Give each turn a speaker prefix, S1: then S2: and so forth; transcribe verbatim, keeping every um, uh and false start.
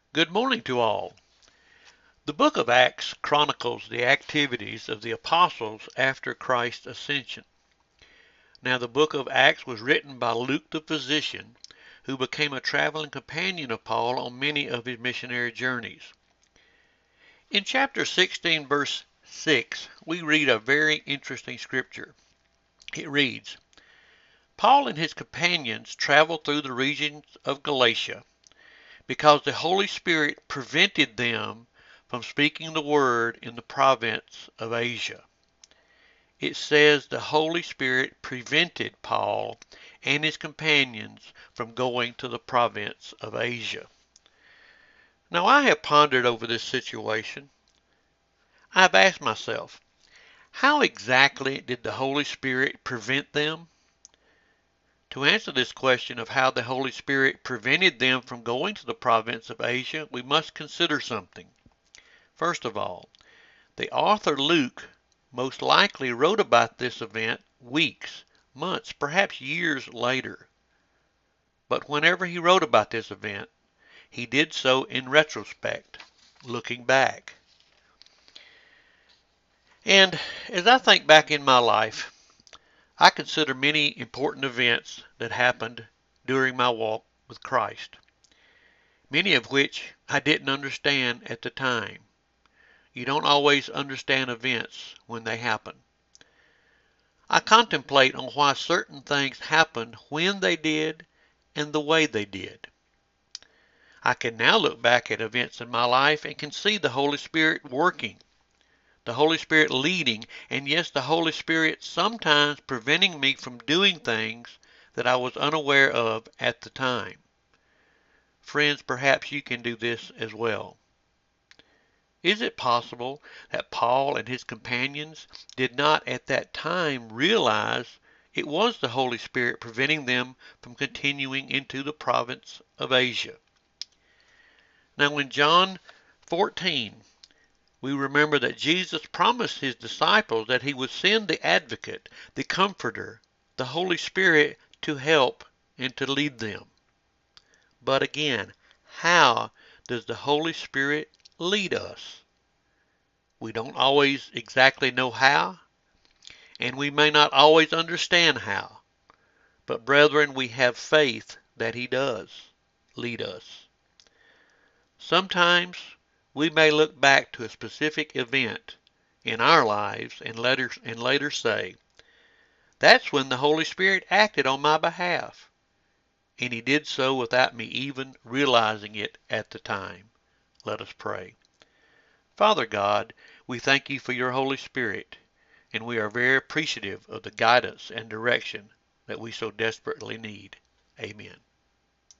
S1: Good morning to all. The book of Acts chronicles the activities of the apostles after Christ's ascension. Now, the book of Acts was written by Luke the physician, who became a traveling companion of Paul on many of his missionary journeys. In chapter sixteen, verse six, we read a very interesting scripture. It reads, Paul and his companions traveled through the regions of Galatia because the Holy Spirit prevented them from speaking the word in the province of Asia. It says the Holy Spirit prevented Paul and his companions from going to the province of Asia. Now, I have pondered over this situation. I've asked myself, how exactly did the Holy Spirit prevent them? To answer this question of how the Holy Spirit prevented them from going to the province of Asia, we must consider something. First of all, the author Luke most likely wrote about this event weeks, months, perhaps years later. But whenever he wrote about this event, he did so in retrospect, looking back. And as I think back in my life, I consider many important events that happened during my walk with Christ, many of which I didn't understand at the time. You don't always understand events when they happen. I contemplate on why certain things happened when they did and the way they did. I can now look back at events in my life and can see the Holy Spirit working, the Holy Spirit leading, and yes, the Holy Spirit sometimes preventing me from doing things that I was unaware of at the time. Friends, perhaps you can do this as well. Is it possible that Paul and his companions did not at that time realize it was the Holy Spirit preventing them from continuing into the province of Asia? Now, in John fourteen, we remember that Jesus promised his disciples that he would send the advocate, the comforter, the Holy Spirit to help and to lead them. But again, how does the Holy Spirit lead us? We don't always exactly know how, and we may not always understand how. But brethren, we have faith that he does lead us. Sometimes we may look back to a specific event in our lives and later, and later say, that's when the Holy Spirit acted on my behalf. And he did so without me even realizing it at the time. Let us pray. Father God, we thank you for your Holy Spirit, and we are very appreciative of the guidance and direction that we so desperately need. Amen.